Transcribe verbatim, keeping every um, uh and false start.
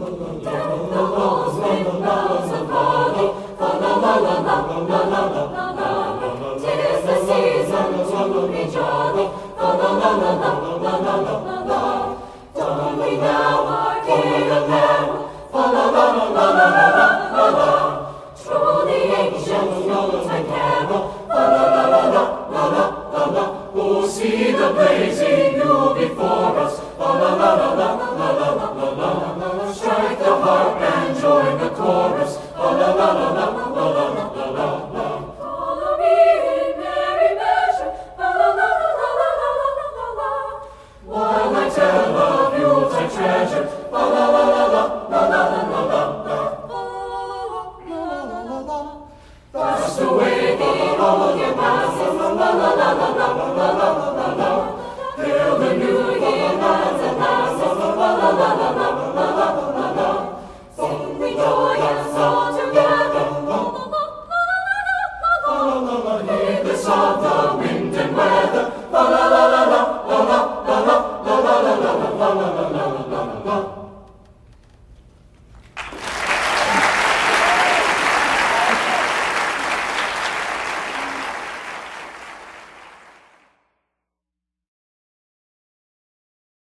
the halls with bells of holly. Fa la la la la la la la la. 'Tis the season to be jolly. Fa la la la la la la la la. Don't we now our gay apparel? Fa la la la la la la la la. Truly ancient Yuletide carol. Fa la la la la la la la la. Oh, see the blazing Yule before us. La la la la la la la la la la. Strike the harp and join the chorus. La la la la la la la la la la. Follow me in merry measure. La la la la la la la la la. While I tell of Yuletide treasure. La la la la la la la la la la. Fast away the old year passes. La la la la la la la la la. Hail the new year as it passes. La la la la la la la la la. Sing we joyous all together. La la la la la la. Heedless of the wind and weather. La la la la la la la la la la la la la la la la la la.